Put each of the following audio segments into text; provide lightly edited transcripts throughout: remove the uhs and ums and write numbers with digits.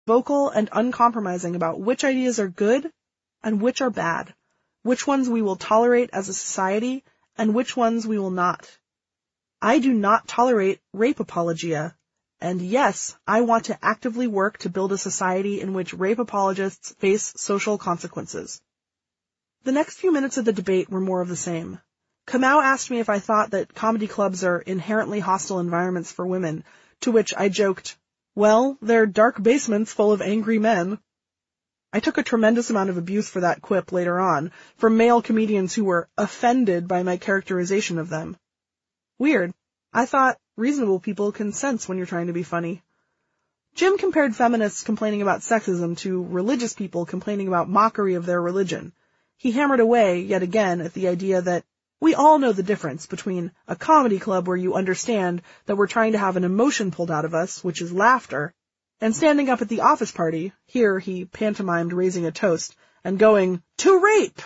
vocal and uncompromising about which ideas are good and which are bad, which ones we will tolerate as a society and which ones we will not. I do not tolerate rape apologia, and yes, I want to actively work to build a society in which rape apologists face social consequences. The next few minutes of the debate were more of the same. Kamau asked me if I thought that comedy clubs are inherently hostile environments for women, to which I joked, well, they're dark basements full of angry men. I took a tremendous amount of abuse for that quip later on, from male comedians who were offended by my characterization of them. Weird. I thought reasonable people can sense when you're trying to be funny. Jim compared feminists complaining about sexism to religious people complaining about mockery of their religion. He hammered away, yet again, at the idea that we all know the difference between a comedy club where you understand that we're trying to have an emotion pulled out of us, which is laughter, and standing up at the office party, here he pantomimed raising a toast, and going, to rape!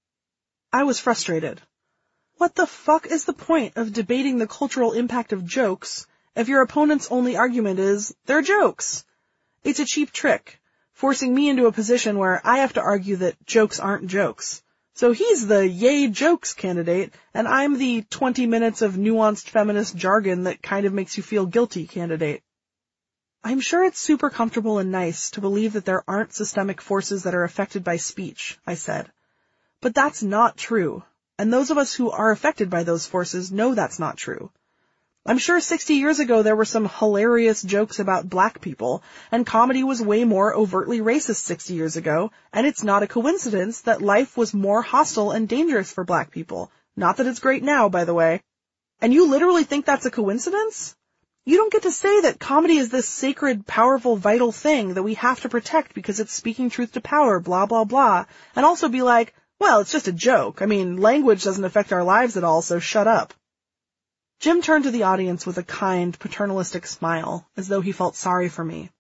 I was frustrated. What the fuck is the point of debating the cultural impact of jokes if your opponent's only argument is, they're jokes? It's a cheap trick, forcing me into a position where I have to argue that jokes aren't jokes. So he's the yay jokes candidate, and I'm the 20 minutes of nuanced feminist jargon that kind of makes you feel guilty candidate. I'm sure it's super comfortable and nice to believe that there aren't systemic forces that are affected by speech, I said. But that's not true, and those of us who are affected by those forces know that's not true. I'm sure 60 years ago there were some hilarious jokes about black people, and comedy was way more overtly racist 60 years ago, and it's not a coincidence that life was more hostile and dangerous for black people. Not that it's great now, by the way. And you literally think that's a coincidence? You don't get to say that comedy is this sacred, powerful, vital thing that we have to protect because it's speaking truth to power, blah, blah, blah, and also be like, well, it's just a joke. I mean, language doesn't affect our lives at all, so shut up. Jim turned to the audience with a kind, paternalistic smile, as though he felt sorry for me.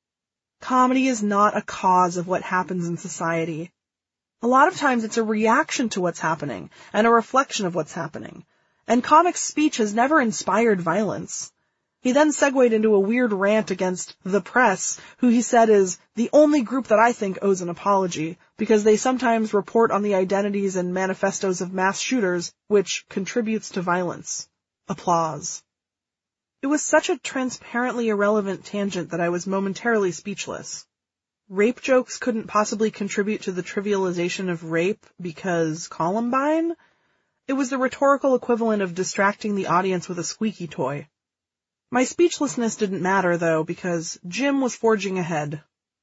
Comedy is not a cause of what happens in society. A lot of times it's a reaction to what's happening, and a reflection of what's happening. And comic speech has never inspired violence. He then segued into a weird rant against the press, who he said is the only group that I think owes an apology, because they sometimes report on the identities and manifestos of mass shooters, which contributes to violence. Applause. It was such a transparently irrelevant tangent that I was momentarily speechless. Rape jokes couldn't possibly contribute to the trivialization of rape because Columbine? It was the rhetorical equivalent of distracting the audience with a squeaky toy. My speechlessness didn't matter, though, because Jim was forging ahead.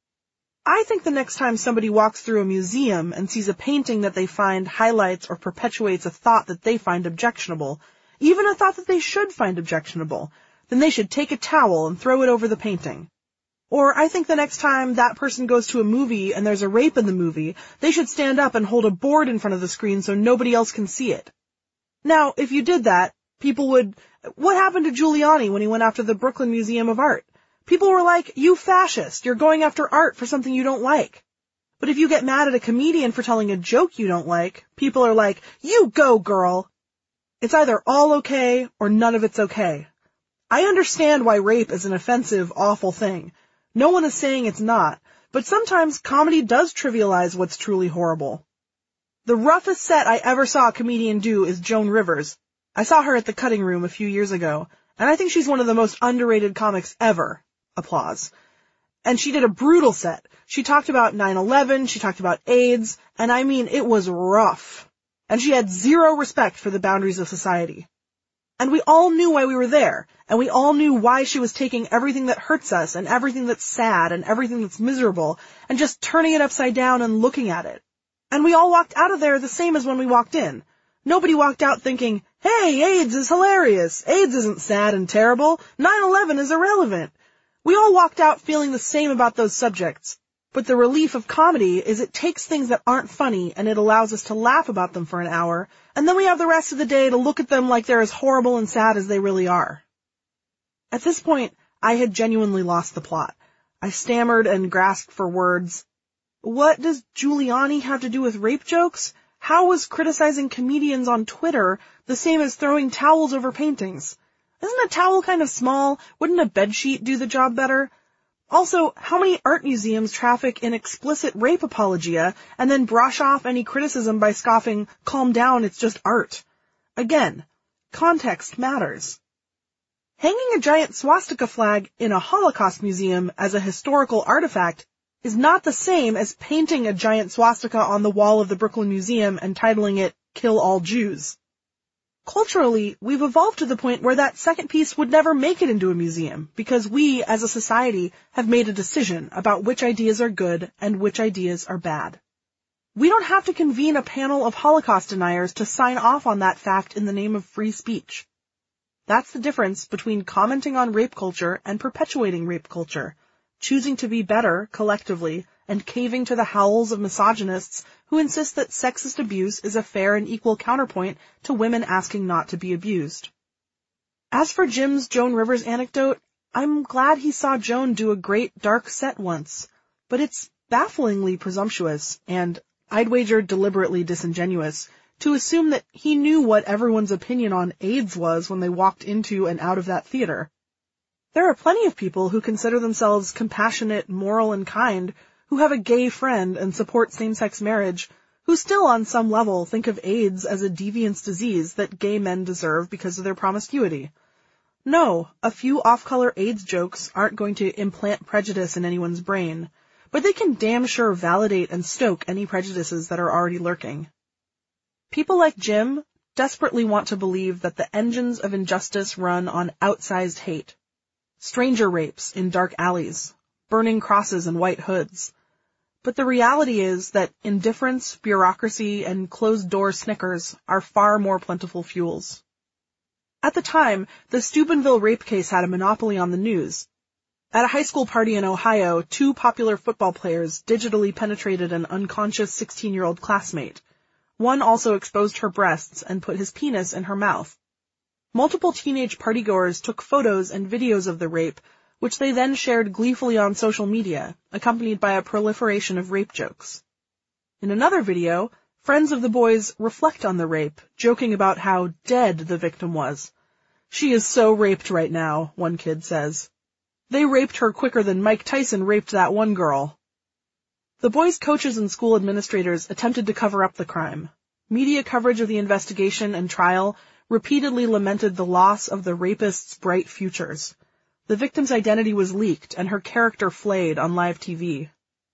I think the next time somebody walks through a museum and sees a painting that they find highlights or perpetuates a thought that they find objectionable, even a thought that they should find objectionable, then they should take a towel and throw it over the painting. Or I think the next time that person goes to a movie and there's a rape in the movie, they should stand up and hold a board in front of the screen so nobody else can see it. Now, if you did that, people would... What happened to Giuliani when he went after the Brooklyn Museum of Art? People were like, you fascist, you're going after art for something you don't like. But if you get mad at a comedian for telling a joke you don't like, people are like, you go, girl. It's either all okay or none of it's okay. I understand why rape is an offensive, awful thing. No one is saying it's not, but sometimes comedy does trivialize what's truly horrible. The roughest set I ever saw a comedian do is Joan Rivers. I saw her at the Cutting Room a few years ago, and I think she's one of the most underrated comics ever. Applause. And she did a brutal set. She talked about 9/11, she talked about AIDS, and I mean, it was rough. And she had zero respect for the boundaries of society. And we all knew why we were there, and we all knew why she was taking everything that hurts us, and everything that's sad, and everything that's miserable, and just turning it upside down and looking at it. And we all walked out of there the same as when we walked in. Nobody walked out thinking, hey, AIDS is hilarious, AIDS isn't sad and terrible, 9/11 is irrelevant. We all walked out feeling the same about those subjects. But the relief of comedy is it takes things that aren't funny and it allows us to laugh about them for an hour, and then we have the rest of the day to look at them like they're as horrible and sad as they really are. At this point, I had genuinely lost the plot. I stammered and grasped for words. What does Giuliani have to do with rape jokes? How was criticizing comedians on Twitter the same as throwing towels over paintings? Isn't a towel kind of small? Wouldn't a bedsheet do the job better? Also, how many art museums traffic in explicit rape apologia and then brush off any criticism by scoffing, "Calm down, it's just art"? Again, context matters. Hanging a giant swastika flag in a Holocaust museum as a historical artifact is not the same as painting a giant swastika on the wall of the Brooklyn Museum and titling it "Kill All Jews." Culturally, we've evolved to the point where that second piece would never make it into a museum because we, as a society, have made a decision about which ideas are good and which ideas are bad. We don't have to convene a panel of Holocaust deniers to sign off on that fact in the name of free speech. That's the difference between commenting on rape culture and perpetuating rape culture, choosing to be better collectively and caving to the howls of misogynists who insist that sexist abuse is a fair and equal counterpoint to women asking not to be abused. As for Jim's Joan Rivers anecdote, I'm glad he saw Joan do a great dark set once, but it's bafflingly presumptuous and, I'd wager, deliberately disingenuous to assume that he knew what everyone's opinion on AIDS was when they walked into and out of that theater. There are plenty of people who consider themselves compassionate, moral, and kind, who have a gay friend and support same-sex marriage, who still on some level think of AIDS as a deviance disease that gay men deserve because of their promiscuity. No, a few off-color AIDS jokes aren't going to implant prejudice in anyone's brain, but they can damn sure validate and stoke any prejudices that are already lurking. People like Jim desperately want to believe that the engines of injustice run on outsized hate. Stranger rapes in dark alleys, burning crosses and white hoods. But the reality is that indifference, bureaucracy, and closed-door snickers are far more plentiful fuels. At the time, the Steubenville rape case had a monopoly on the news. At a high school party in Ohio, 2 popular football players digitally penetrated an unconscious 16-year-old classmate. One also exposed her breasts and put his penis in her mouth. Multiple teenage partygoers took photos and videos of the rape, which they then shared gleefully on social media, accompanied by a proliferation of rape jokes. In another video, friends of the boys reflect on the rape, joking about how dead the victim was. "She is so raped right now," one kid says. "They raped her quicker than Mike Tyson raped that one girl." The boys' coaches and school administrators attempted to cover up the crime. Media coverage of the investigation and trial repeatedly lamented the loss of the rapist's bright futures. The victim's identity was leaked and her character flayed on live TV.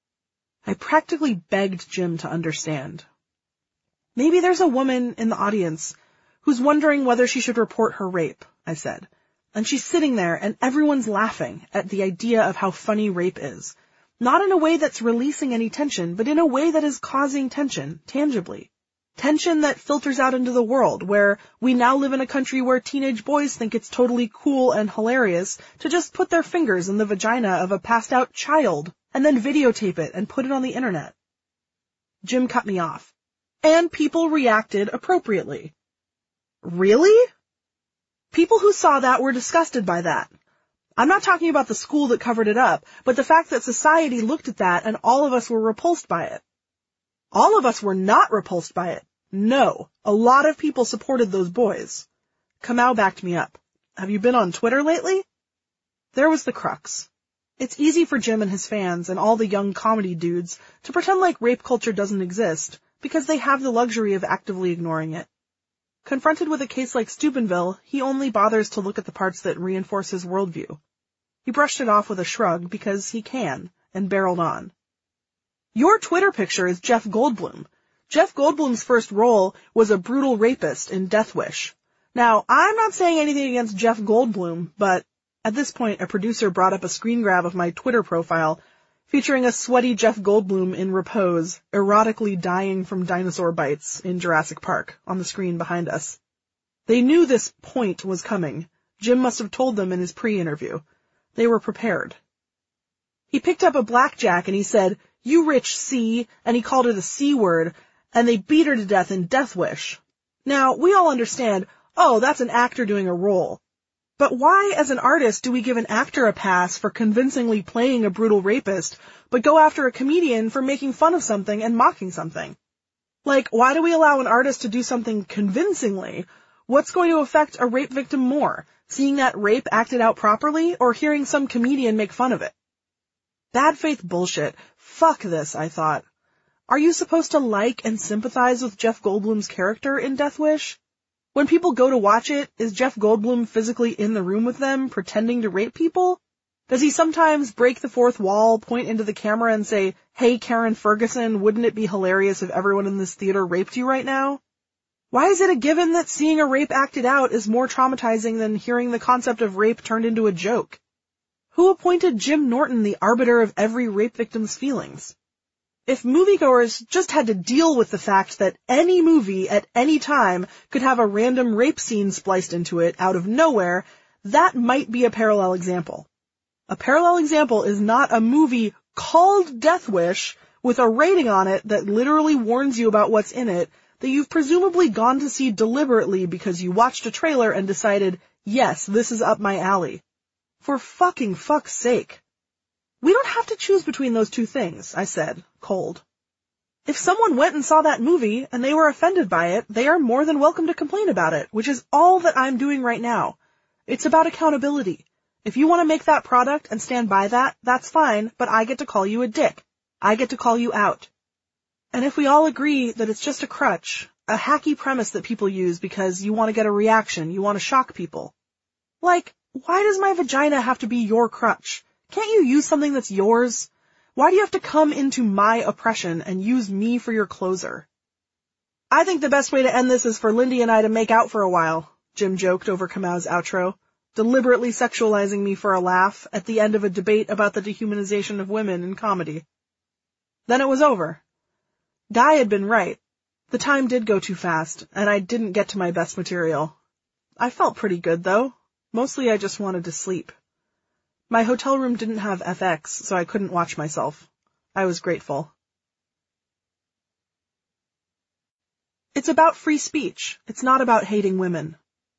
I practically begged Jim to understand. "Maybe there's a woman in the audience who's wondering whether she should report her rape," I said. "And she's sitting there and everyone's laughing at the idea of how funny rape is. Not in a way that's releasing any tension, but in a way that is causing tension, tangibly. Tension that filters out into the world, where we now live in a country where teenage boys think it's totally cool and hilarious to just put their fingers in the vagina of a passed-out child and then videotape it and put it on the internet." Jim cut me off. "And people reacted appropriately." Really? People who saw that were disgusted by that. I'm not talking about the school that covered it up, but the fact that society looked at that and all of us were repulsed by it. All of us were not repulsed by it. No, a lot of people supported those boys. Kamau backed me up. "Have you been on Twitter lately?" There was the crux. It's easy for Jim and his fans and all the young comedy dudes to pretend like rape culture doesn't exist because they have the luxury of actively ignoring it. Confronted with a case like Steubenville, he only bothers to look at the parts that reinforce his worldview. He brushed it off with a shrug because he can, and barreled on. "Your Twitter picture is Jeff Goldblum. Jeff Goldblum's first role was a brutal rapist in Death Wish. Now, I'm not saying anything against Jeff Goldblum, but..." At this point, a producer brought up a screen grab of my Twitter profile, featuring a sweaty Jeff Goldblum in repose, erotically dying from dinosaur bites in Jurassic Park, on the screen behind us. They knew this point was coming. Jim must have told them in his pre-interview. They were prepared. He picked up a blackjack and he said, "You rich C," and he called it a C word, and they beat her to death in Death Wish. Now, we all understand, oh, that's an actor doing a role. But why, as an artist, do we give an actor a pass for convincingly playing a brutal rapist, but go after a comedian for making fun of something and mocking something? Like, why do we allow an artist to do something convincingly? What's going to affect a rape victim more, seeing that rape acted out properly or hearing some comedian make fun of it? Bad faith bullshit. Fuck this, I thought. Are you supposed to like and sympathize with Jeff Goldblum's character in Death Wish? When people go to watch it, is Jeff Goldblum physically in the room with them, pretending to rape people? Does he sometimes break the fourth wall, point into the camera and say, "Hey, Karen Ferguson, wouldn't it be hilarious if everyone in this theater raped you right now?" Why is it a given that seeing a rape acted out is more traumatizing than hearing the concept of rape turned into a joke? Who appointed Jim Norton the arbiter of every rape victim's feelings? If moviegoers just had to deal with the fact that any movie at any time could have a random rape scene spliced into it out of nowhere, that might be a parallel example. A parallel example is not a movie called Death Wish with a rating on it that literally warns you about what's in it that you've presumably gone to see deliberately because you watched a trailer and decided, yes, this is up my alley. For fucking fuck's sake. We don't have to choose between those two things, I said, cold. If someone went and saw that movie and they were offended by it, they are more than welcome to complain about it, which is all that I'm doing right now. It's about accountability. If you want to make that product and stand by that, that's fine, but I get to call you a dick. I get to call you out. And if we all agree that it's just a crutch, a hacky premise that people use because you want to get a reaction, you want to shock people. Like, why does my vagina have to be your crutch? Can't you use something that's yours? Why do you have to come into my oppression and use me for your closer? I think the best way to end this is for Lindy and I to make out for a while, Jim joked over Kamau's outro, deliberately sexualizing me for a laugh at the end of a debate about the dehumanization of women in comedy. Then it was over. Guy had been right. The time did go too fast, and I didn't get to my best material. I felt pretty good, though. Mostly I just wanted to sleep. My hotel room didn't have FX, so I couldn't watch myself. I was grateful. It's about free speech. It's not about hating women.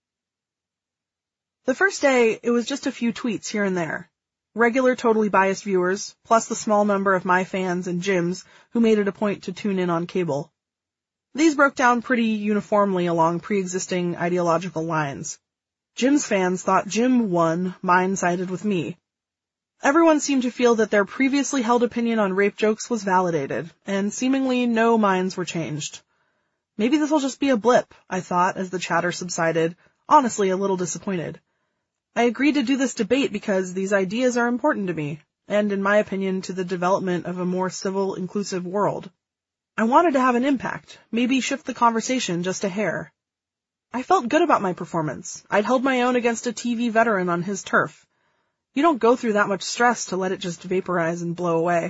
The first day, it was just a few tweets here and there. Regular totally biased viewers, plus the small number of my fans and Jim's who made it a point to tune in on cable. These broke down pretty uniformly along pre-existing ideological lines. Jim's fans thought Jim won, mine sided with me. Everyone seemed to feel that their previously held opinion on rape jokes was validated, and seemingly no minds were changed. Maybe this'll just be a blip, I thought as the chatter subsided, honestly a little disappointed. I agreed to do this debate because these ideas are important to me, and in my opinion to the development of a more civil, inclusive world. I wanted to have an impact, maybe shift the conversation just a hair. I felt good about my performance. I'd held my own against a TV veteran on his turf. You don't go through that much stress to let it just vaporize and blow away.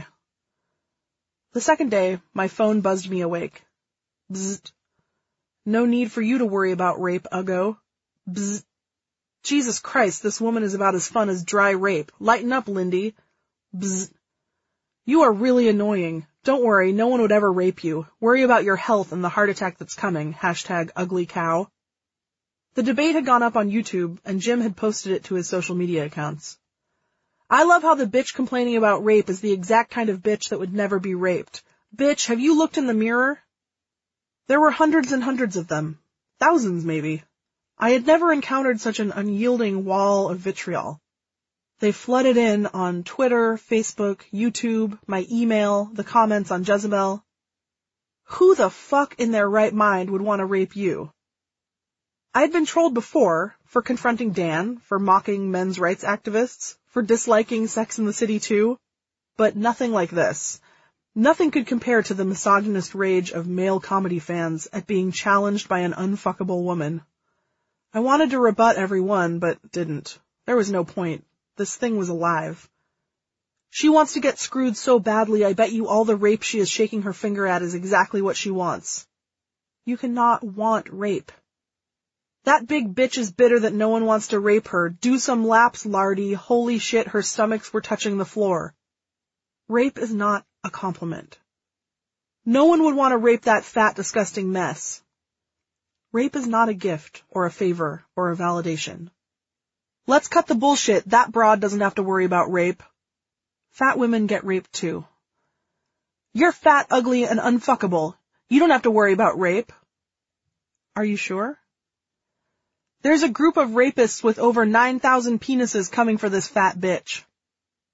The second day, my phone buzzed me awake. Bzzzt. No need for you to worry about rape, Uggo. Bzzzt. Jesus Christ, this woman is about as fun as dry rape. Lighten up, Lindy. Bzzzt. You are really annoying. Don't worry, no one would ever rape you. Worry about your health and the heart attack that's coming. #uglycow. The debate had gone up on YouTube, and Jim had posted it to his social media accounts. I love how the bitch complaining about rape is the exact kind of bitch that would never be raped. Bitch, have you looked in the mirror? There were hundreds and hundreds of them. Thousands, maybe. I had never encountered such an unyielding wall of vitriol. They flooded in on Twitter, Facebook, YouTube, my email, the comments on Jezebel. Who the fuck in their right mind would want to rape you? I had been trolled before for confronting Dan, for mocking men's rights activists, for disliking Sex and the City 2, but nothing like this. Nothing could compare to the misogynist rage of male comedy fans at being challenged by an unfuckable woman. I wanted to rebut every one, but didn't. There was no point. This thing was alive. She wants to get screwed so badly, I bet you all the rape she is shaking her finger at is exactly what she wants. You cannot want rape. That big bitch is bitter that no one wants to rape her. Do some laps, Lardy. Holy shit, her stomachs were touching the floor. Rape is not a compliment. No one would want to rape that fat, disgusting mess. Rape is not a gift, or a favor, or a validation. Let's cut the bullshit. That broad doesn't have to worry about rape. Fat women get raped too. You're fat, ugly, and unfuckable. You don't have to worry about rape. Are you sure? There's a group of rapists with over 9,000 penises coming for this fat bitch.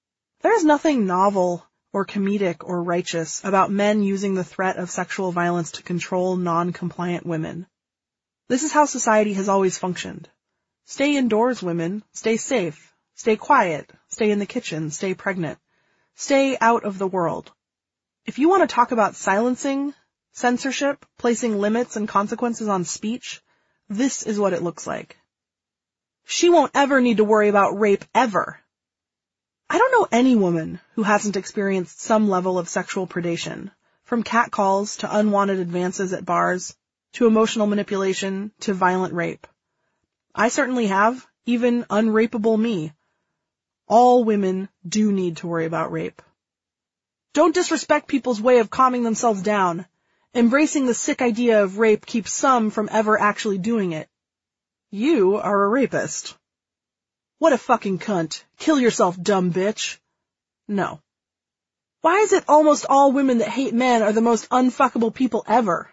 There's nothing novel or comedic or righteous about men using the threat of sexual violence to control non-compliant women. This is how society has always functioned. Stay indoors, women. Stay safe. Stay quiet. Stay in the kitchen. Stay pregnant. Stay out of the world. If you want to talk about silencing, censorship, placing limits and consequences on speech, this is what it looks like. She won't ever need to worry about rape ever. I don't know any woman who hasn't experienced some level of sexual predation, from catcalls to unwanted advances at bars, to emotional manipulation, to violent rape. I certainly have, even unrapeable me. All women do need to worry about rape. Don't disrespect people's way of calming themselves down. Embracing the sick idea of rape keeps some from ever actually doing it. You are a rapist. What a fucking cunt. Kill yourself, dumb bitch. No. Why is it almost all women that hate men are the most unfuckable people ever?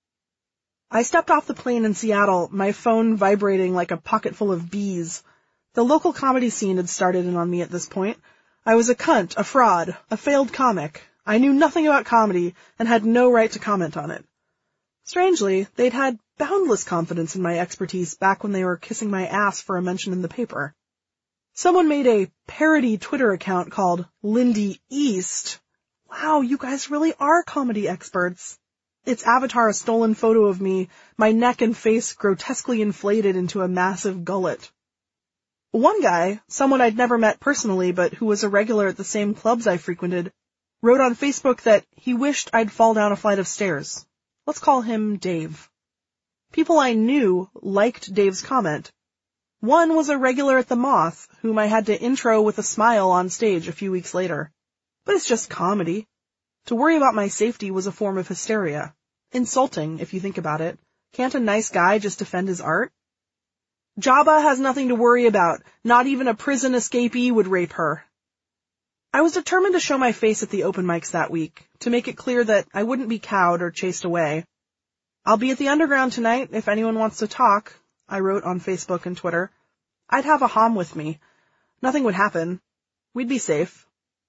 I stepped off the plane in Seattle, my phone vibrating like a pocket full of bees. The local comedy scene had started in on me at this point. I was a cunt, a fraud, a failed comic. I knew nothing about comedy and had no right to comment on it. Strangely, they'd had boundless confidence in my expertise back when they were kissing my ass for a mention in the paper. Someone made a parody Twitter account called Lindy East. Wow, you guys really are comedy experts. Its avatar a stolen photo of me, my neck and face grotesquely inflated into a massive gullet. One guy, someone I'd never met personally but who was a regular at the same clubs I frequented, wrote on Facebook that he wished I'd fall down a flight of stairs. Let's call him Dave. People I knew liked Dave's comment. One was a regular at the Moth, whom I had to intro with a smile on stage a few weeks later. But it's just comedy. To worry about my safety was a form of hysteria. Insulting, if you think about it. Can't a nice guy just defend his art? Jabba has nothing to worry about. Not even a prison escapee would rape her. I was determined to show my face at the open mics that week, to make it clear that I wouldn't be cowed or chased away. I'll be at the Underground tonight if anyone wants to talk, I wrote on Facebook and Twitter. I'd have a hom with me. Nothing would happen. We'd be safe.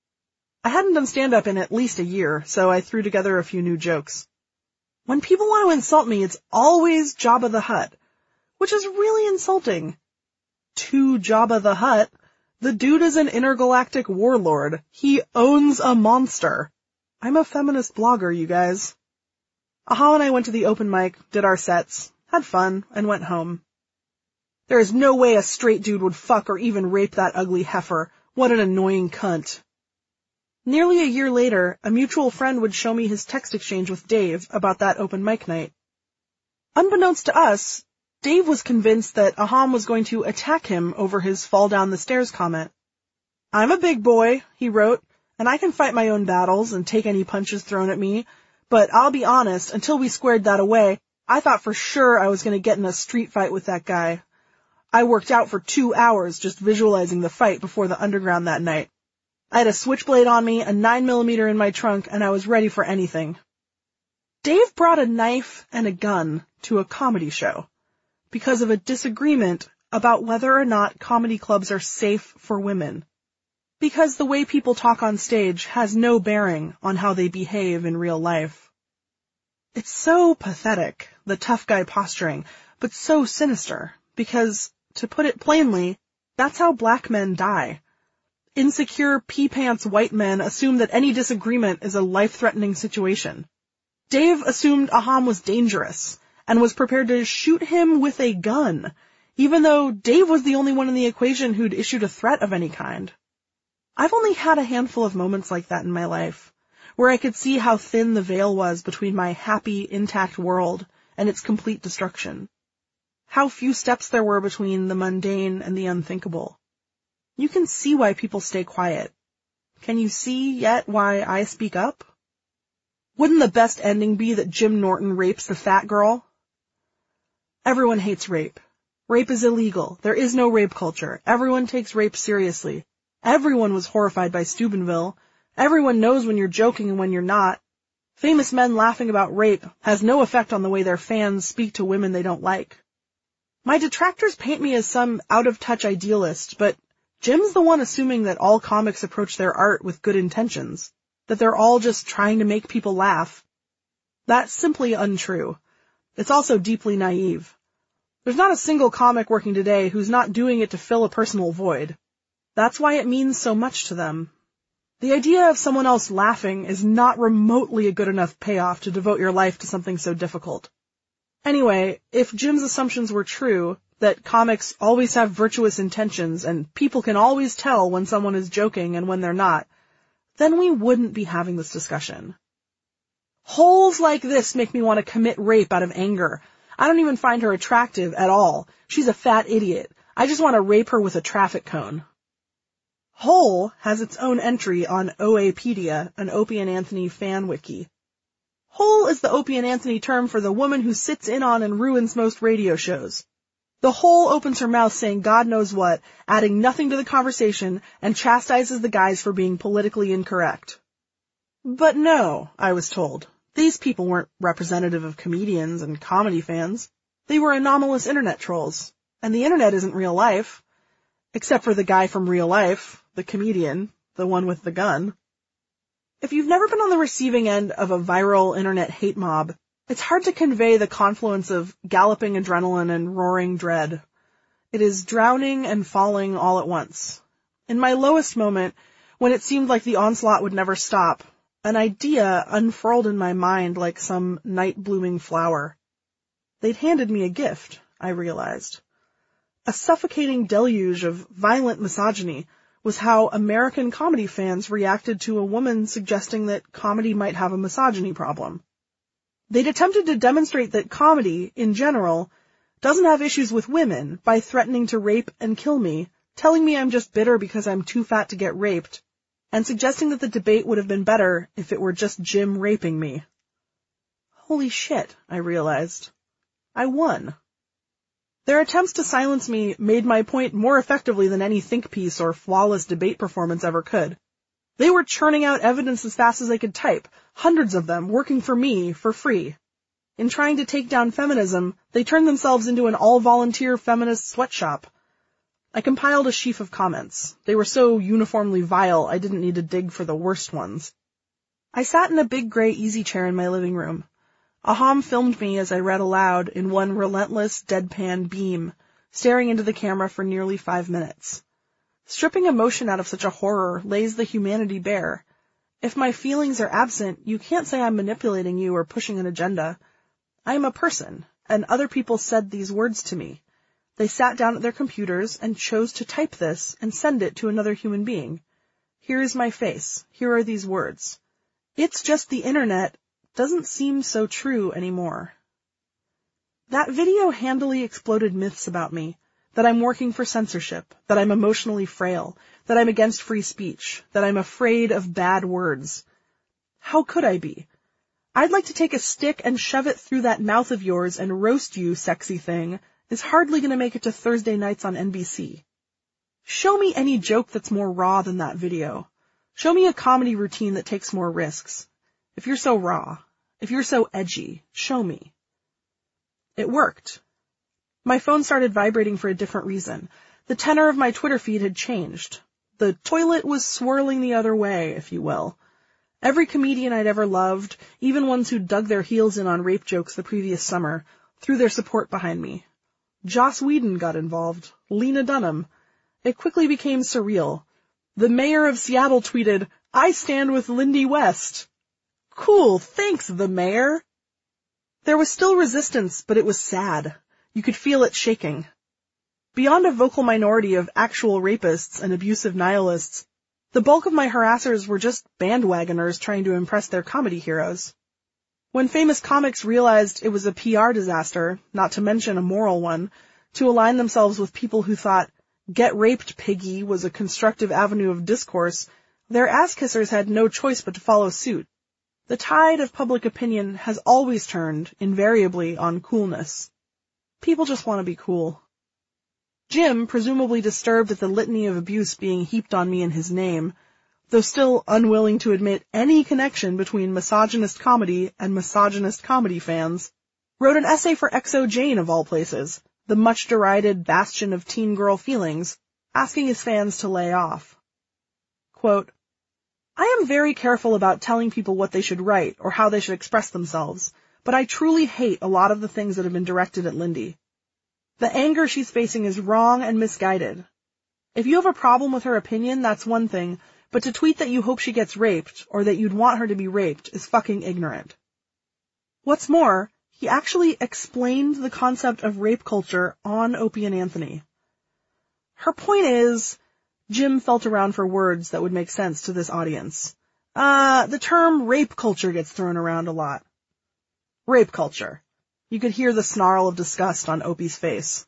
I hadn't done stand-up in at least a year, so I threw together a few new jokes. When people want to insult me, it's always Jabba the Hutt, which is really insulting. To Jabba the Hutt, the dude is an intergalactic warlord. He owns a monster. I'm a feminist blogger, you guys. Aha and I went to the open mic, did our sets, had fun, and went home. There is no way a straight dude would fuck or even rape that ugly heifer. What an annoying cunt. Nearly a year later, a mutual friend would show me his text exchange with Dave about that open mic night. Unbeknownst to us, Dave was convinced that Aham was going to attack him over his fall down the stairs comment. I'm a big boy, he wrote, and I can fight my own battles and take any punches thrown at me, but I'll be honest, until we squared that away, I thought for sure I was going to get in a street fight with that guy. I worked out for 2 hours just visualizing the fight before the Underground that night. I had a switchblade on me, a 9mm in my trunk, and I was ready for anything. Dave brought a knife and a gun to a comedy show because of a disagreement about whether or not comedy clubs are safe for women. Because the way people talk on stage has no bearing on how they behave in real life. It's so pathetic, the tough guy posturing, but so sinister, because, to put it plainly, that's how black men die. Insecure, pee-pants white men assume that any disagreement is a life-threatening situation. Dave assumed Aham was dangerous and was prepared to shoot him with a gun, even though Dave was the only one in the equation who'd issued a threat of any kind. I've only had a handful of moments like that in my life, where I could see how thin the veil was between my happy, intact world and its complete destruction. How few steps there were between the mundane and the unthinkable. You can see why people stay quiet. Can you see yet why I speak up? Wouldn't the best ending be that Jim Norton rapes the fat girl? Everyone hates rape. Rape is illegal. There is no rape culture. Everyone takes rape seriously. Everyone was horrified by Steubenville. Everyone knows when you're joking and when you're not. Famous men laughing about rape has no effect on the way their fans speak to women they don't like. My detractors paint me as some out-of-touch idealist, but Jim's the one assuming that all comics approach their art with good intentions, that they're all just trying to make people laugh. That's simply untrue. It's also deeply naive. There's not a single comic working today who's not doing it to fill a personal void. That's why it means so much to them. The idea of someone else laughing is not remotely a good enough payoff to devote your life to something so difficult. Anyway, if Jim's assumptions were true, that comics always have virtuous intentions and people can always tell when someone is joking and when they're not, then we wouldn't be having this discussion. Holes like this make me want to commit rape out of anger. I don't even find her attractive at all. She's a fat idiot. I just want to rape her with a traffic cone. Hole has its own entry on OApedia, an Opie and Anthony fan wiki. Hole is the Opie and Anthony term for the woman who sits in on and ruins most radio shows. The hole opens her mouth saying God knows what, adding nothing to the conversation, and chastises the guys for being politically incorrect. But no, I was told. These people weren't representative of comedians and comedy fans. They were anomalous internet trolls. And the internet isn't real life. Except for the guy from real life, the comedian, the one with the gun. If you've never been on the receiving end of a viral internet hate mob, it's hard to convey the confluence of galloping adrenaline and roaring dread. It is drowning and falling all at once. In my lowest moment, when it seemed like the onslaught would never stop, an idea unfurled in my mind like some night-blooming flower. They'd handed me a gift, I realized. A suffocating deluge of violent misogyny was how American comedy fans reacted to a woman suggesting that comedy might have a misogyny problem. They'd attempted to demonstrate that comedy, in general, doesn't have issues with women by threatening to rape and kill me, telling me I'm just bitter because I'm too fat to get raped, and suggesting that the debate would have been better if it were just Jim raping me. Holy shit, I realized. I won. Their attempts to silence me made my point more effectively than any think piece or flawless debate performance ever could. They were churning out evidence as fast as they could type, hundreds of them working for me for free. In trying to take down feminism, they turned themselves into an all-volunteer feminist sweatshop. I compiled a sheaf of comments. They were so uniformly vile, I didn't need to dig for the worst ones. I sat in a big gray easy chair in my living room. Aham filmed me as I read aloud in one relentless, deadpan beam, staring into the camera for nearly 5 minutes. Stripping emotion out of such a horror lays the humanity bare. If my feelings are absent, you can't say I'm manipulating you or pushing an agenda. I am a person, and other people said these words to me. They sat down at their computers and chose to type this and send it to another human being. Here is my face. Here are these words. It's just the internet doesn't seem so true anymore. That video handily exploded myths about me, that I'm working for censorship, that I'm emotionally frail, that I'm against free speech, that I'm afraid of bad words. How could I be? I'd like to take a stick and shove it through that mouth of yours and roast you, sexy thing, is hardly going to make it to Thursday nights on NBC. Show me any joke that's more raw than that video. Show me a comedy routine that takes more risks. If you're so raw, if you're so edgy, show me. It worked. My phone started vibrating for a different reason. The tenor of my Twitter feed had changed. The toilet was swirling the other way, if you will. Every comedian I'd ever loved, even ones who dug their heels in on rape jokes the previous summer, threw their support behind me. Joss Whedon got involved. Lena Dunham. It quickly became surreal. The mayor of Seattle tweeted, "I stand with Lindy West." Cool, thanks, the mayor. There was still resistance, but it was sad. You could feel it shaking. Beyond a vocal minority of actual rapists and abusive nihilists, the bulk of my harassers were just bandwagoners trying to impress their comedy heroes. When famous comics realized it was a PR disaster, not to mention a moral one, to align themselves with people who thought, "Get raped, piggy," was a constructive avenue of discourse, their ass-kissers had no choice but to follow suit. The tide of public opinion has always turned, invariably, on coolness. People just want to be cool. Jim, presumably disturbed at the litany of abuse being heaped on me in his name, though still unwilling to admit any connection between misogynist comedy and misogynist comedy fans, wrote an essay for XO Jane of all places, the much-derided bastion of teen girl feelings, asking his fans to lay off. Quote, I am very careful about telling people what they should write or how they should express themselves, but I truly hate a lot of the things that have been directed at Lindy. The anger she's facing is wrong and misguided. If you have a problem with her opinion, that's one thing, but to tweet that you hope she gets raped or that you'd want her to be raped is fucking ignorant. What's more, he actually explained the concept of rape culture on Opie and Anthony. Her point is, Jim felt around for words that would make sense to this audience. The term rape culture gets thrown around a lot. Rape culture. You could hear the snarl of disgust on Opie's face.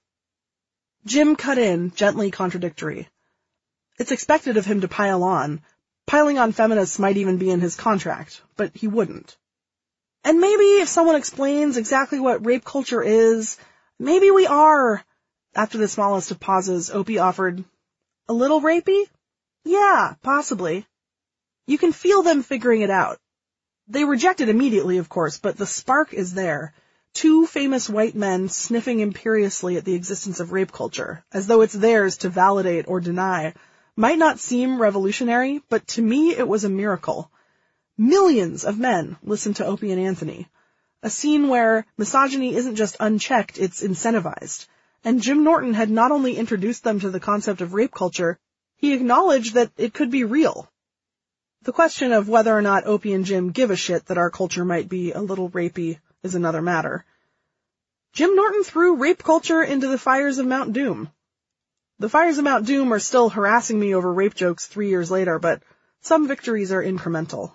Jim cut in, gently contradictory. It's expected of him to pile on. Piling on feminists might even be in his contract, but he wouldn't. And maybe if someone explains exactly what rape culture is, maybe we are. After the smallest of pauses, Opie offered, a little rapey? Yeah, possibly. You can feel them figuring it out. They reject it immediately, of course, but the spark is there. Two famous white men sniffing imperiously at the existence of rape culture, as though it's theirs to validate or deny, might not seem revolutionary, but to me it was a miracle. Millions of men listened to Opie and Anthony. A scene where misogyny isn't just unchecked, it's incentivized. And Jim Norton had not only introduced them to the concept of rape culture, he acknowledged that it could be real. The question of whether or not Opie and Jim give a shit that our culture might be a little rapey is another matter. Jim Norton threw rape culture into the fires of Mount Doom. The fires of Mount Doom are still harassing me over rape jokes 3 years later, but some victories are incremental.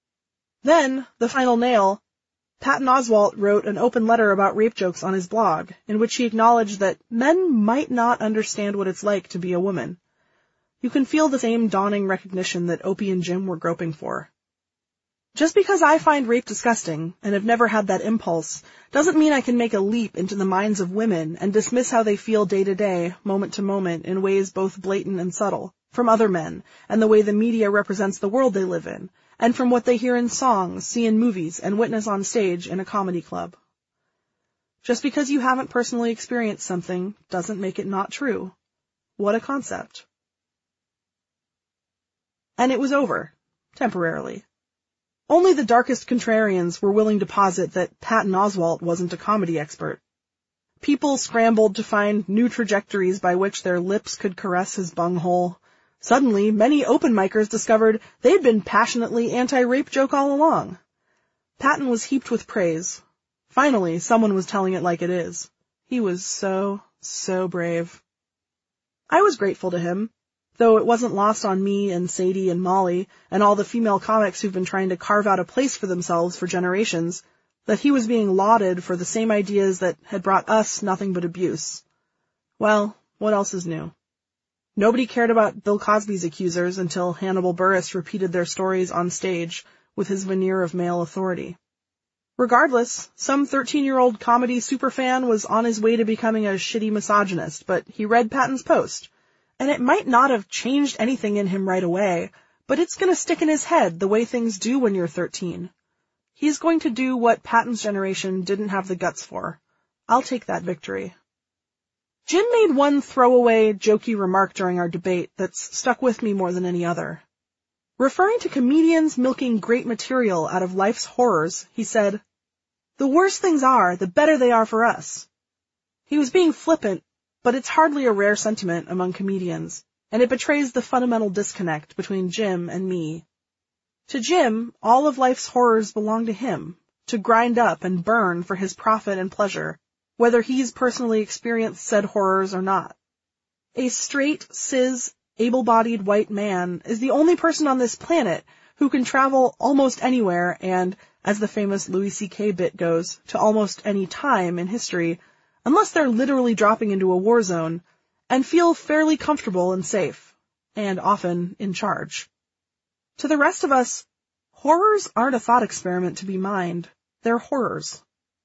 Then, the final nail, Patton Oswalt wrote an open letter about rape jokes on his blog, in which he acknowledged that men might not understand what it's like to be a woman. You can feel the same dawning recognition that Opie and Jim were groping for. Just because I find rape disgusting, and have never had that impulse, doesn't mean I can make a leap into the minds of women and dismiss how they feel day to day, moment to moment, in ways both blatant and subtle, from other men, and the way the media represents the world they live in, and from what they hear in songs, see in movies, and witness on stage in a comedy club. Just because you haven't personally experienced something doesn't make it not true. What a concept. And it was over, temporarily. Only the darkest contrarians were willing to posit that Patton Oswalt wasn't a comedy expert. People scrambled to find new trajectories by which their lips could caress his bunghole. Suddenly, many open micers discovered they'd been passionately anti-rape joke all along. Patton was heaped with praise. Finally, someone was telling it like it is. He was so brave. I was grateful to him, though it wasn't lost on me and Sadie and Molly and all the female comics who've been trying to carve out a place for themselves for generations, that he was being lauded for the same ideas that had brought us nothing but abuse. Well, what else is new? Nobody cared about Bill Cosby's accusers until Hannibal Buress repeated their stories on stage with his veneer of male authority. Regardless, some 13-year-old comedy superfan was on his way to becoming a shitty misogynist, but he read Patton's post. And it might not have changed anything in him right away, but it's going to stick in his head the way things do when you're 13. He's going to do what Patton's generation didn't have the guts for. I'll take that victory. Jim made one throwaway, jokey remark during our debate that's stuck with me more than any other. Referring to comedians milking great material out of life's horrors, he said, "The worse things are, the better they are for us." He was being flippant, but it's hardly a rare sentiment among comedians, and it betrays the fundamental disconnect between Jim and me. To Jim, all of life's horrors belong to him, to grind up and burn for his profit and pleasure, whether he's personally experienced said horrors or not. A straight, cis, able-bodied white man is the only person on this planet who can travel almost anywhere and, as the famous Louis C.K. bit goes, to almost any time in history, unless they're literally dropping into a war zone, and feel fairly comfortable and safe, and often in charge. To the rest of us, horrors aren't a thought experiment to be mined. They're horrors.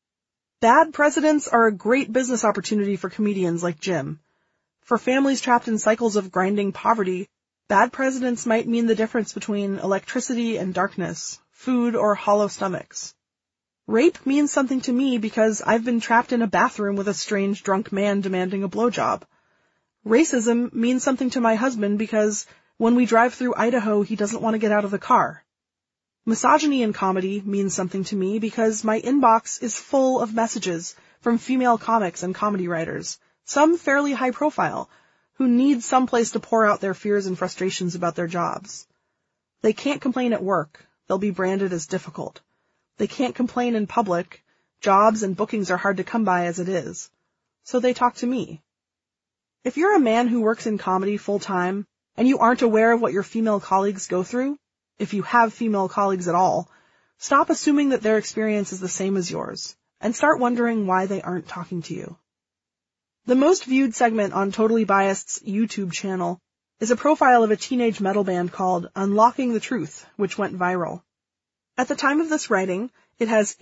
Bad presidents are a great business opportunity for comedians like Jim. For families trapped in cycles of grinding poverty, bad presidents might mean the difference between electricity and darkness, food or hollow stomachs. Rape means something to me because I've been trapped in a bathroom with a strange drunk man demanding a blowjob. Racism means something to my husband because when we drive through Idaho, he doesn't want to get out of the car. Misogyny in comedy means something to me because my inbox is full of messages from female comics and comedy writers, some fairly high profile, who need some place to pour out their fears and frustrations about their jobs. They can't complain at work. They'll be branded as difficult. They can't complain in public. Jobs and bookings are hard to come by as it is. So they talk to me. If you're a man who works in comedy full-time and you aren't aware of what your female colleagues go through, if you have female colleagues at all, stop assuming that their experience is the same as yours and start wondering why they aren't talking to you. The most viewed segment on Totally Biased's YouTube channel is a profile of a teenage metal band called Unlocking the Truth, which went viral. At the time of this writing, it has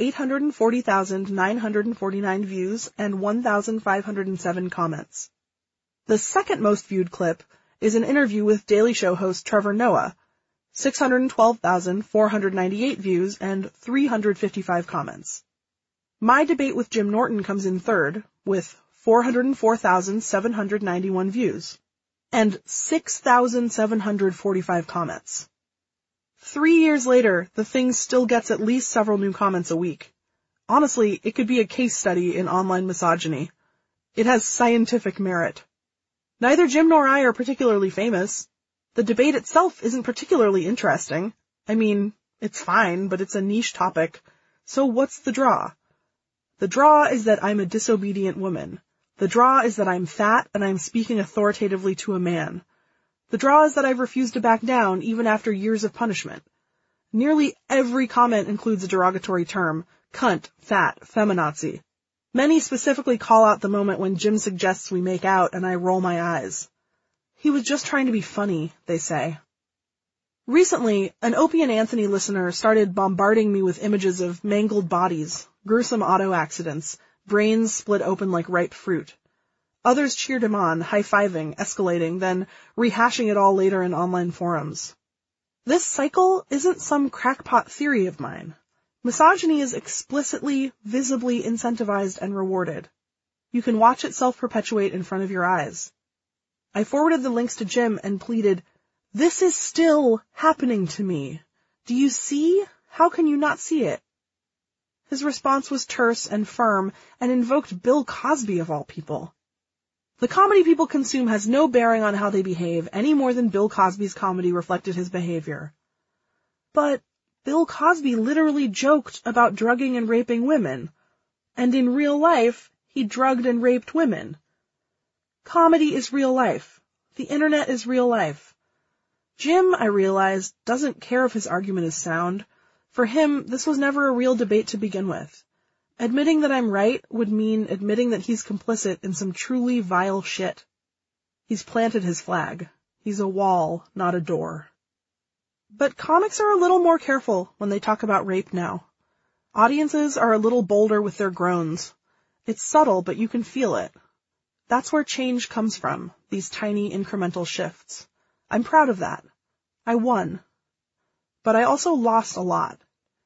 840,949 views and 1,507 comments. The second most viewed clip is an interview with Daily Show host Trevor Noah, 612,498 views and 355 comments. My Debate with Jim Norton comes in third, with 404,791 views and 6,745 comments. 3 years later, the thing still gets at least several new comments a week. Honestly, it could be a case study in online misogyny. It has scientific merit. Neither Jim nor I are particularly famous. The debate itself isn't particularly interesting. I mean, it's fine, but it's a niche topic. So what's the draw? The draw is that I'm a disobedient woman. The draw is that I'm fat and I'm speaking authoritatively to a man. The draw is that I've refused to back down even after years of punishment. Nearly every comment includes a derogatory term: cunt, fat, feminazi. Many specifically call out the moment when Jim suggests we make out and I roll my eyes. He was just trying to be funny, they say. Recently, an Opie and Anthony listener started bombarding me with images of mangled bodies, gruesome auto accidents, brains split open like ripe fruit. Others cheered him on, high-fiving, escalating, then rehashing it all later in online forums. This cycle isn't some crackpot theory of mine. Misogyny is explicitly, visibly incentivized and rewarded. You can watch it self-perpetuate in front of your eyes. I forwarded the links to Jim and pleaded, "This is still happening to me. Do you see? How can you not see it?" His response was terse and firm and invoked Bill Cosby of all people. The comedy people consume has no bearing on how they behave any more than Bill Cosby's comedy reflected his behavior. But Bill Cosby literally joked about drugging and raping women, and in real life, he drugged and raped women. Comedy is real life. The internet is real life. Jim, I realize, doesn't care if his argument is sound. For him, this was never a real debate to begin with. Admitting that I'm right would mean admitting that he's complicit in some truly vile shit. He's planted his flag. He's a wall, not a door. But comics are a little more careful when they talk about rape now. Audiences are a little bolder with their groans. It's subtle, but you can feel it. That's where change comes from, these tiny incremental shifts. I'm proud of that. I won. But I also lost a lot.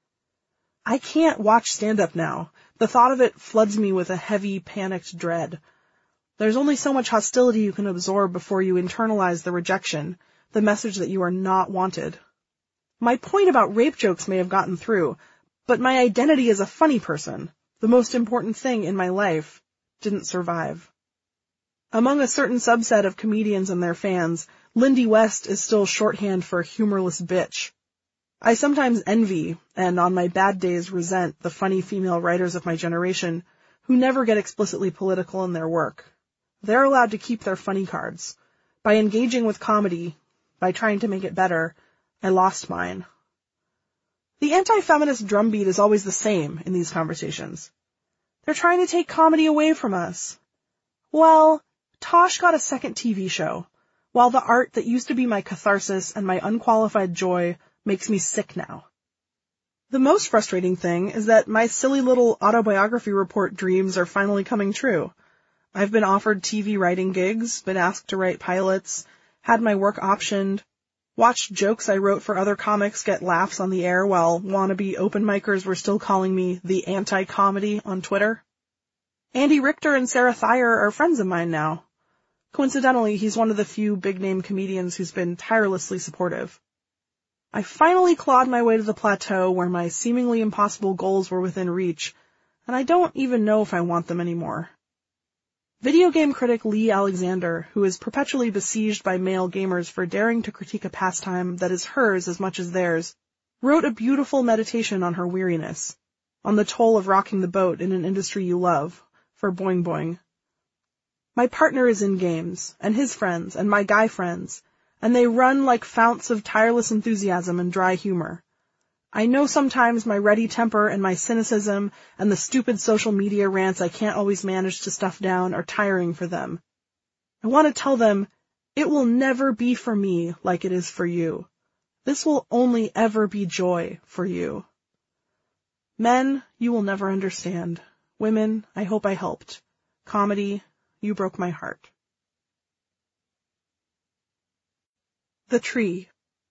I can't watch stand-up now. The thought of it floods me with a heavy, panicked dread. There's only so much hostility you can absorb before you internalize the rejection, the message that you are not wanted. My point about rape jokes may have gotten through, but my identity as a funny person, the most important thing in my life, didn't survive. Among a certain subset of comedians and their fans, Lindy West is still shorthand for humorless bitch. I sometimes envy, and on my bad days resent, the funny female writers of my generation who never get explicitly political in their work. They're allowed to keep their funny cards. By engaging with comedy, by trying to make it better, I lost mine. The anti-feminist drumbeat is always the same in these conversations. They're trying to take comedy away from us. Well, Tosh got a second TV show, while the art that used to be my catharsis and my unqualified joy makes me sick now. The most frustrating thing is that my silly little autobiography report dreams are finally coming true. I've been offered TV writing gigs, been asked to write pilots, had my work optioned, watched jokes I wrote for other comics get laughs on the air while wannabe open micers were still calling me the anti-comedy on Twitter. Andy Richter and Sarah Thayer are friends of mine now. Coincidentally, he's one of the few big-name comedians who's been tirelessly supportive. I finally clawed my way to the plateau where my seemingly impossible goals were within reach, and I don't even know if I want them anymore. Video game critic Lee Alexander, who is perpetually besieged by male gamers for daring to critique a pastime that is hers as much as theirs, wrote a beautiful meditation on her weariness, on the toll of rocking the boat in an industry you love, for Boing Boing. My partner is in games, and his friends, and my guy friends, and they run like founts of tireless enthusiasm and dry humor. I know sometimes my ready temper and my cynicism and the stupid social media rants I can't always manage to stuff down are tiring for them. I want to tell them, it will never be for me like it is for you. This will only ever be joy for you. Men, you will never understand. Women, I hope I helped. Comedy, you broke my heart. The tree.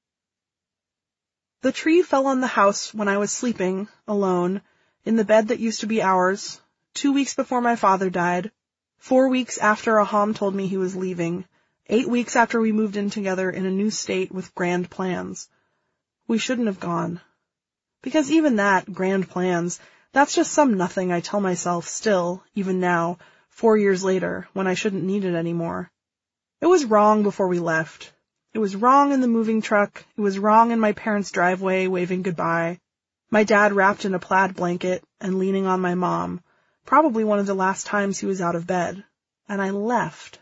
The tree fell on the house when I was sleeping, alone, in the bed that used to be ours, 2 weeks before my father died, 4 weeks after Aham told me he was leaving, 8 weeks after we moved in together in a new state with grand plans. We shouldn't have gone. Because even that, grand plans, that's just some nothing I tell myself still, even now, 4 years later, when I shouldn't need it anymore. It was wrong before we left. It was wrong in the moving truck. It was wrong in my parents' driveway waving goodbye. My dad wrapped in a plaid blanket and leaning on my mom, probably one of the last times he was out of bed. And I left.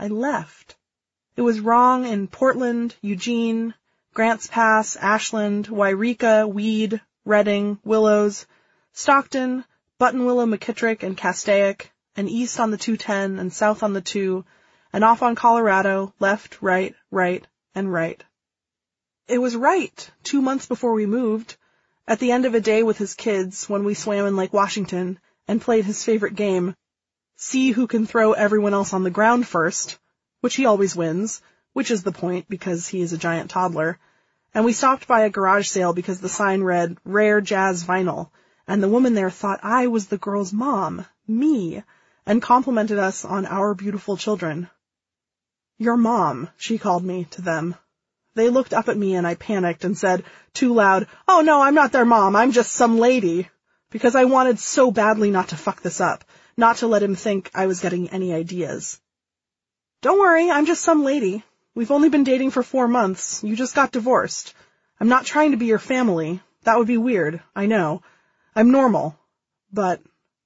It was wrong in Portland, Eugene, Grants Pass, Ashland, Wairika, Weed, Redding, Willows, Stockton, Buttonwillow, McKittrick, and Castaic, and east on the 210 and south on the 2, and off on Colorado, left, right, and right. It was right 2 months before we moved, at the end of a day with his kids when we swam in Lake Washington and played his favorite game, see who can throw everyone else on the ground first, which he always wins, which is the point because he is a giant toddler, and we stopped by a garage sale because the sign read, Rare Jazz Vinyl, and the woman there thought I was the girl's mom, me, and complimented us on our beautiful children. Your mom, she called me to them. They looked up at me and I panicked and said, too loud, oh no, I'm not their mom, I'm just some lady, because I wanted so badly not to fuck this up, not to let him think I was getting any ideas. Don't worry, I'm just some lady. We've only been dating for 4 months. You just got divorced. I'm not trying to be your family. That would be weird, I know. I'm normal. But...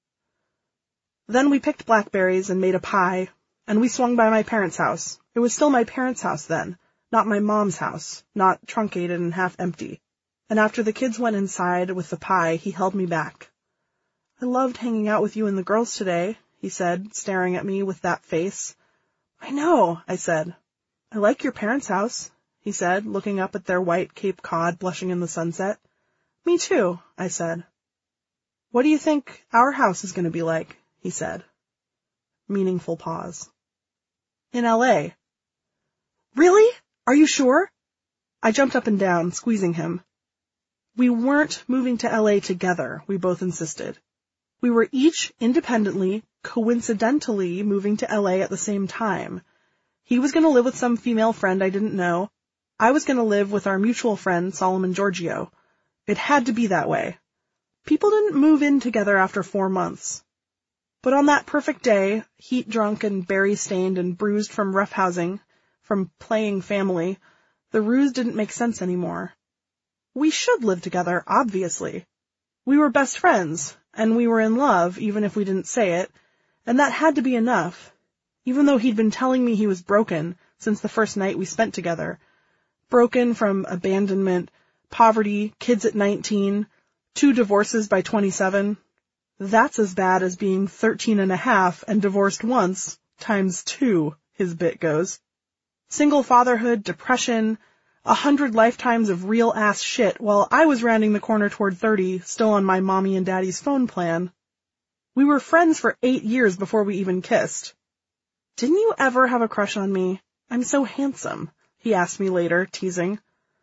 Then we picked blackberries and made a pie, and we swung by my parents' house. It was still my parents' house then, not my mom's house, not truncated and half empty. And after the kids went inside with the pie, he held me back. I loved hanging out with you and the girls today, he said, staring at me with that face. I know, I said. I like your parents' house, he said, looking up at their white Cape Cod blushing in the sunset. Me too, I said. What do you think our house is going to be like? He said. Meaningful pause. In L.A. Really? Are you sure? I jumped up and down, squeezing him. We weren't moving to L.A. together, we both insisted. We were each independently, coincidentally moving to L.A. at the same time. He was going to live with some female friend I didn't know. I was going to live with our mutual friend, Solomon Giorgio. It had to be that way. People didn't move in together after 4 months. But on that perfect day, heat-drunk and berry-stained and bruised from roughhousing, from playing family, the ruse didn't make sense anymore. We should live together, obviously. We were best friends, and we were in love, even if we didn't say it, and that had to be enough. Even though he'd been telling me he was broken since the first night we spent together. Broken from abandonment, poverty, kids at 19, 2 divorces by 27. That's as bad as being 13 and a half and divorced once, times 2, his bit goes. Single fatherhood, depression, 100 lifetimes of real-ass shit while I was rounding the corner toward 30, still on my mommy and daddy's phone plan. We were friends for 8 years before we even kissed. Didn't you ever have a crush on me? I'm so handsome, he asked me later, teasing.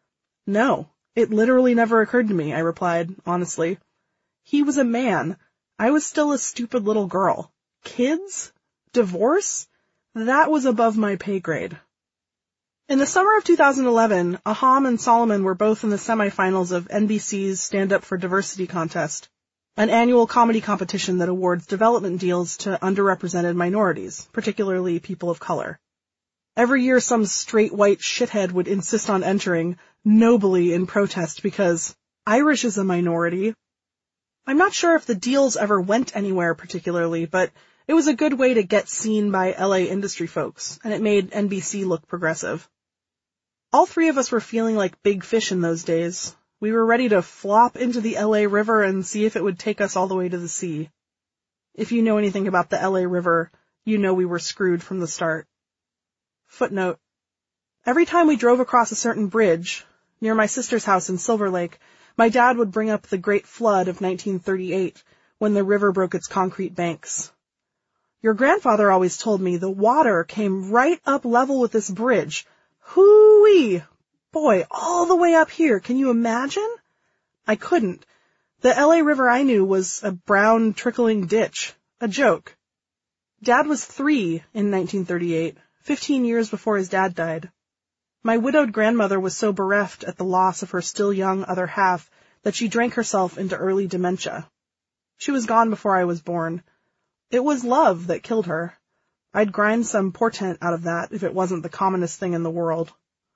No, it literally never occurred to me, I replied, honestly. He was a man. I was still a stupid little girl. Kids? Divorce? That was above my pay grade. In the summer of 2011, Aham and Solomon were both in the semifinals of NBC's Stand Up for Diversity contest, an annual comedy competition that awards development deals to underrepresented minorities, particularly people of color. Every year some straight white shithead would insist on entering, nobly in protest, because Irish is a minority. I'm not sure if the deals ever went anywhere particularly, but it was a good way to get seen by LA industry folks, and it made NBC look progressive. All three of us were feeling like big fish in those days. We were ready to flop into the LA River and see if it would take us all the way to the sea. If you know anything about the LA River, you know we were screwed from the start. Footnote. Every time we drove across a certain bridge, near my sister's house in Silver Lake, my dad would bring up the Great Flood of 1938, when the river broke its concrete banks. Your grandfather always told me the water came right up level with this bridge. Hoo-wee! Boy, all the way up here, can you imagine? I couldn't. The LA River I knew was a brown, trickling ditch. A joke. Dad was 3 in 1938, 15 years before his dad died. My widowed grandmother was so bereft at the loss of her still young other half that she drank herself into early dementia. She was gone before I was born. It was love that killed her. I'd grind some portent out of that if it wasn't the commonest thing in the world.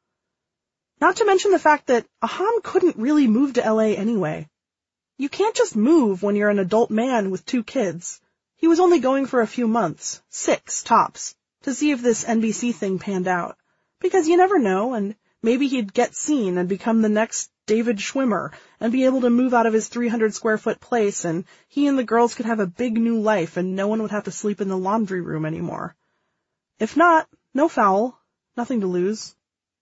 Not to mention the fact that Aham couldn't really move to LA anyway. You can't just move when you're an adult man with 2 kids. He was only going for a few months, 6 tops, to see if this NBC thing panned out. Because you never know, and maybe he'd get seen and become the next David Schwimmer and be able to move out of his 300-square-foot place, and he and the girls could have a big new life and no one would have to sleep in the laundry room anymore. If not, no foul, nothing to lose.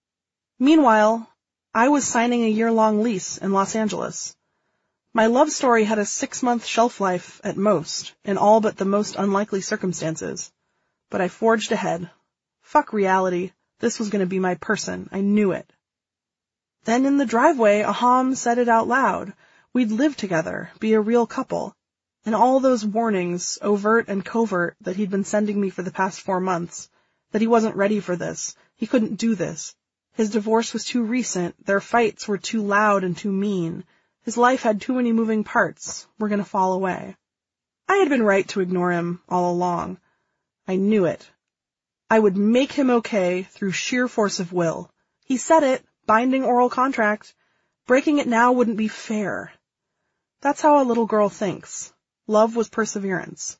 Meanwhile, I was signing a year-long lease in Los Angeles. My love story had a 6-month shelf life at most, in all but the most unlikely circumstances. But I forged ahead. Fuck reality. This was going to be my person. I knew it. Then in the driveway, Aham said it out loud. We'd live together, be a real couple. And all those warnings, overt and covert, that he'd been sending me for the past 4 months. That he wasn't ready for this. He couldn't do this. His divorce was too recent. Their fights were too loud and too mean. His life had too many moving parts. We're going to fall away. I had been right to ignore him all along. I knew it. I would make him okay through sheer force of will. He said it, binding oral contract. Breaking it now wouldn't be fair. That's how a little girl thinks. Love was perseverance.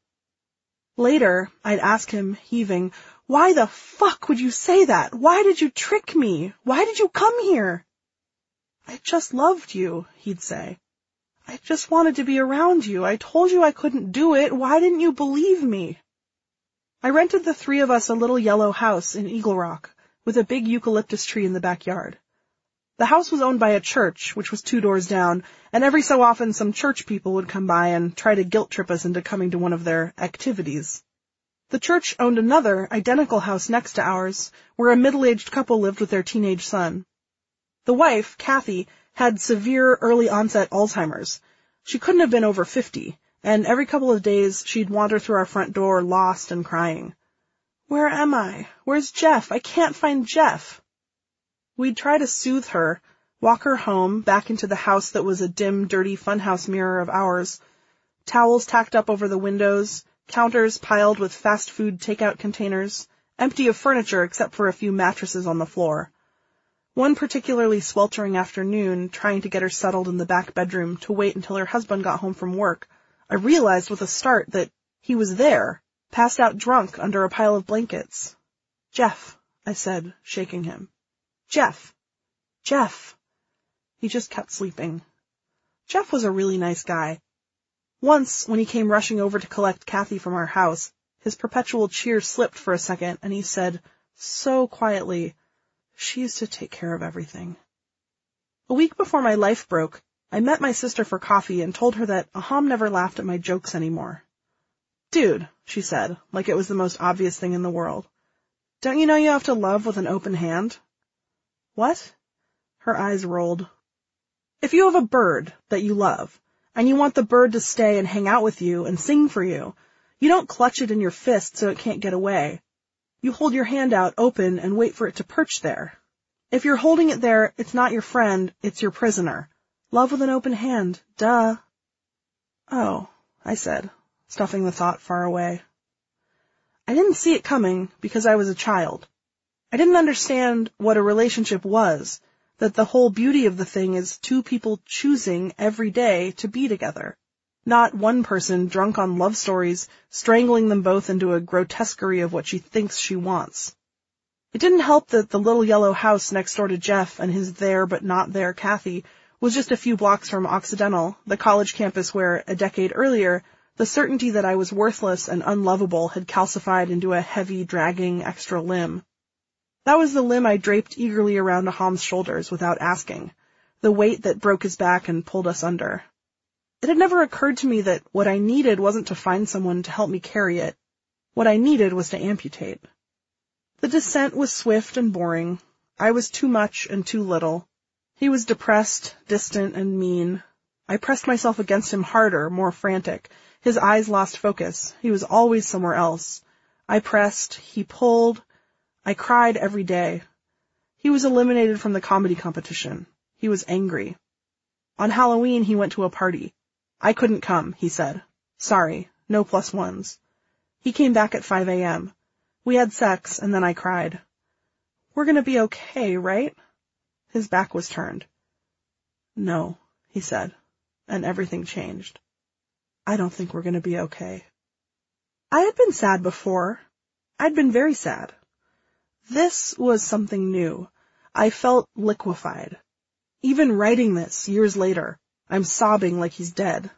Later, I'd ask him, heaving, "Why the fuck would you say that? Why did you trick me? Why did you come here?" "I just loved you," he'd say. "I just wanted to be around you. I told you I couldn't do it. Why didn't you believe me?" I rented the 3 of us a little yellow house in Eagle Rock, with a big eucalyptus tree in the backyard. The house was owned by a church, which was 2 doors down, and every so often some church people would come by and try to guilt-trip us into coming to one of their activities. The church owned another, identical house next to ours, where a middle-aged couple lived with their teenage son. The wife, Kathy, had severe early-onset Alzheimer's. She couldn't have been over 50, and every couple of days she'd wander through our front door lost and crying. "Where am I? Where's Jeff? I can't find Jeff." We'd try to soothe her, walk her home, back into the house that was a dim, dirty funhouse mirror of ours, towels tacked up over the windows, counters piled with fast food takeout containers, empty of furniture except for a few mattresses on the floor. One particularly sweltering afternoon, trying to get her settled in the back bedroom to wait until her husband got home from work, I realized with a start that he was there, passed out drunk under a pile of blankets. "Jeff," I said, shaking him. "Jeff. Jeff." He just kept sleeping. Jeff was a really nice guy. Once, when he came rushing over to collect Kathy from our house, his perpetual cheer slipped for a second, and he said, so quietly, "She used to take care of everything." A week before my life broke, I met my sister for coffee and told her that Aham never laughed at my jokes anymore. "Dude," she said, like it was the most obvious thing in the world, "don't you know you have to love with an open hand?" "What?" Her eyes rolled. "If you have a bird that you love, and you want the bird to stay and hang out with you and sing for you, you don't clutch it in your fist so it can't get away. You hold your hand out open and wait for it to perch there. If you're holding it there, it's not your friend, it's your prisoner. Love with an open hand, duh. Oh, I said, stuffing the thought far away. I didn't see it coming because I was a child. I didn't understand what a relationship was, that the whole beauty of the thing is two people choosing every day to be together, not one person drunk on love stories, strangling them both into a grotesquerie of what she thinks she wants. It didn't help that the little yellow house next door to Jeff and his there but not there Kathy was just a few blocks from Occidental, the college campus where, a decade earlier, the certainty that I was worthless and unlovable had calcified into a heavy, dragging extra limb. That was the limb I draped eagerly around Aham's shoulders without asking, the weight that broke his back and pulled us under. It had never occurred to me that what I needed wasn't to find someone to help me carry it. What I needed was to amputate. The descent was swift and boring. I was too much and too little. He was depressed, distant, and mean. I pressed myself against him harder, more frantic. His eyes lost focus. He was always somewhere else. I pressed. He pulled. I cried every day. He was eliminated from the comedy competition. He was angry. On Halloween, he went to a party. I couldn't come, he said. Sorry, no +1s. He came back at 5 a.m. We had sex, and then I cried. We're gonna be okay, right? His back was turned. No, he said, and everything changed. I don't think we're gonna be okay. I had been sad before. I'd been very sad. This was something new. I felt liquefied. Even writing this, years later, I'm sobbing like he's dead.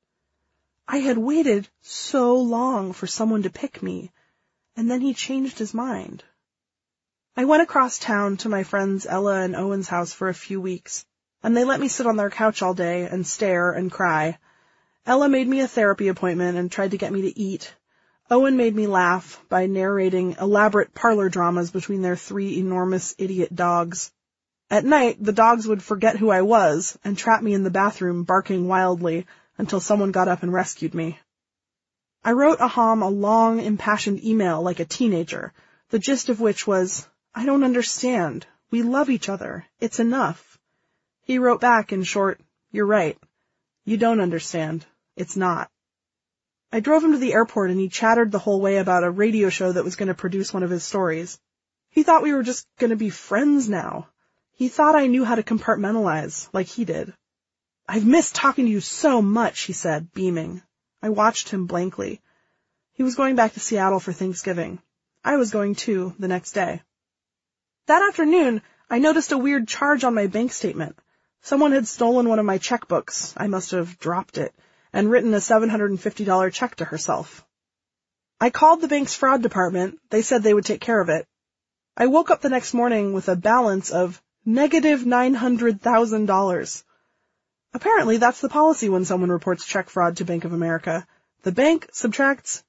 I had waited so long for someone to pick me, and then he changed his mind. I went across town to my friends Ella and Owen's house for a few weeks, and they let me sit on their couch all day and stare and cry. Ella made me a therapy appointment and tried to get me to eat. Owen made me laugh by narrating elaborate parlor dramas between their 3 enormous idiot dogs. At night, the dogs would forget who I was and trap me in the bathroom barking wildly until someone got up and rescued me. I wrote Aham a long, impassioned email like a teenager, the gist of which was, I don't understand. We love each other. It's enough. He wrote back in short, you're right. You don't understand. It's not. I drove him to the airport and he chattered the whole way about a radio show that was going to produce one of his stories. He thought we were just going to be friends now. He thought I knew how to compartmentalize, like he did. I've missed talking to you so much, he said, beaming. I watched him blankly. He was going back to Seattle for Thanksgiving. I was going too, the next day. That afternoon, I noticed a weird charge on my bank statement. Someone had stolen one of my checkbooks. I must have dropped it, and written a $750 check to herself. I called the bank's fraud department. They said they would take care of it. I woke up the next morning with a balance of negative $900,000. Apparently, that's the policy when someone reports check fraud to Bank of America. The bank subtracts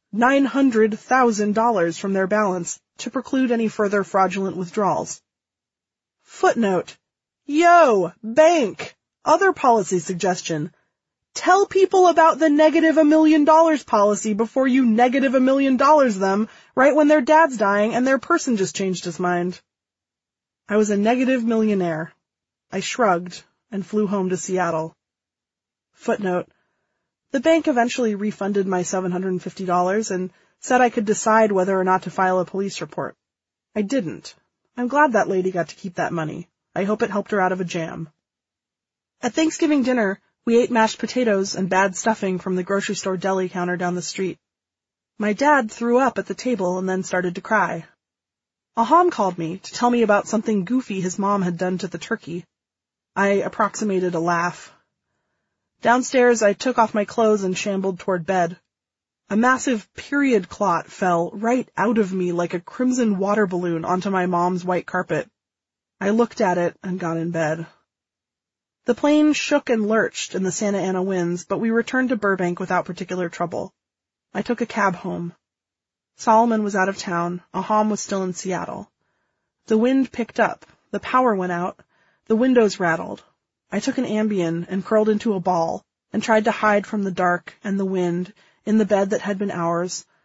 $900,000 from their balance to preclude any further fraudulent withdrawals. Footnote. Yo, bank! Other policy suggestion. Tell people about the negative $1 million policy before you negative $1 million them right when their dad's dying and their person just changed his mind. I was a negative millionaire. I shrugged and flew home to Seattle. Footnote. The bank eventually refunded my $750 and said I could decide whether or not to file a police report. I didn't. I'm glad that lady got to keep that money. I hope it helped her out of a jam. At Thanksgiving dinner, we ate mashed potatoes and bad stuffing from the grocery store deli counter down the street. My dad threw up at the table and then started to cry. Aham called me to tell me about something goofy his mom had done to the turkey. I approximated a laugh. Downstairs, I took off my clothes and shambled toward bed. A massive period clot fell right out of me like a crimson water balloon onto my mom's white carpet. I looked at it and got in bed. The plane shook and lurched in the Santa Ana winds, but we returned to Burbank without particular trouble. I took a cab home. Solomon was out of town. Aham was still in Seattle. The wind picked up. The power went out. The windows rattled. I took an Ambien and curled into a ball and tried to hide from the dark and the wind in the bed that had been ours.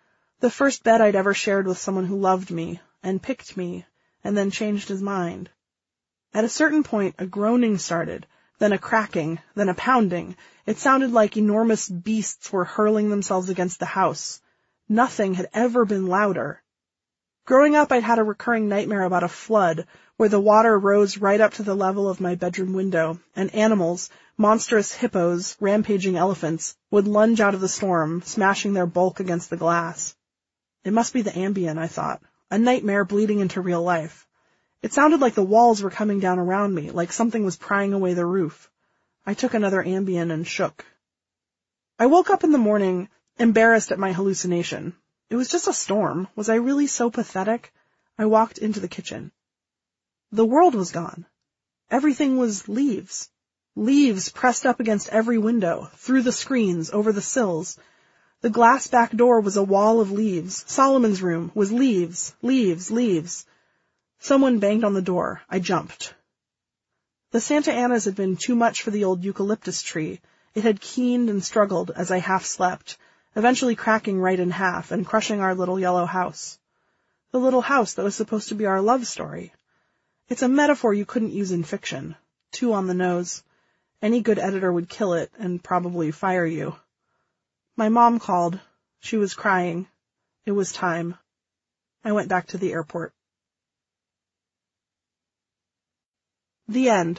The first bed I'd ever shared with someone who loved me, and picked me, and then changed his mind. At a certain point, a groaning started, then a cracking, then a pounding. It sounded like enormous beasts were hurling themselves against the house. Nothing had ever been louder. Growing up, I'd had a recurring nightmare about a flood, where the water rose right up to the level of my bedroom window, and animals, monstrous hippos, rampaging elephants, would lunge out of the storm, smashing their bulk against the glass. It must be the Ambien, I thought. A nightmare bleeding into real life. It sounded like the walls were coming down around me, like something was prying away the roof. I took another Ambien and shook. I woke up in the morning, embarrassed at my hallucination. It was just a storm. Was I really so pathetic? I walked into the kitchen. The world was gone. Everything was leaves. Leaves pressed up against every window, through the screens, over the sills. The glass back door was a wall of leaves. Solomon's room was leaves, leaves, leaves. Someone banged on the door. I jumped. The Santa Anas had been too much for the old eucalyptus tree. It had keened and struggled as I half slept, eventually cracking right in half and crushing our little yellow house. The little house that was supposed to be our love story. It's a metaphor you couldn't use in fiction. Too on the nose. Any good editor would kill it and probably fire you. My mom called. She was crying. It was time. I went back to the airport. The end.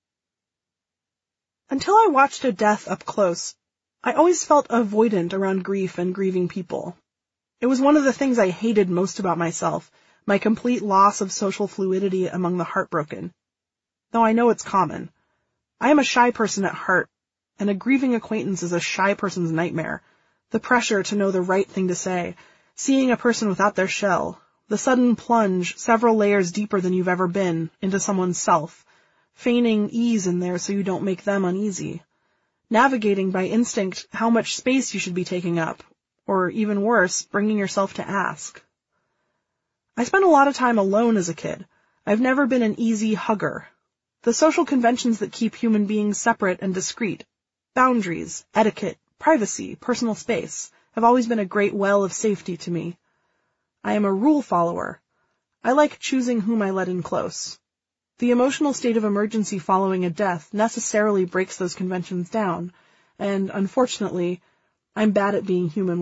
Until I watched a death up close, I always felt avoidant around grief and grieving people. It was one of the things I hated most about myself, my complete loss of social fluidity among the heartbroken. Though I know it's common. I am a shy person at heart, and a grieving acquaintance is a shy person's nightmare. The pressure to know the right thing to say, seeing a person without their shell, the sudden plunge several layers deeper than you've ever been into someone's self, feigning ease in there so you don't make them uneasy, navigating by instinct how much space you should be taking up, or even worse, bringing yourself to ask. I spent a lot of time alone as a kid. I've never been an easy hugger. The social conventions that keep human beings separate and discreet, boundaries, etiquette, privacy, personal space, have always been a great well of safety to me. I am a rule follower. I like choosing whom I let in close. The emotional state of emergency following a death necessarily breaks those conventions down, and, unfortunately, I'm bad at being human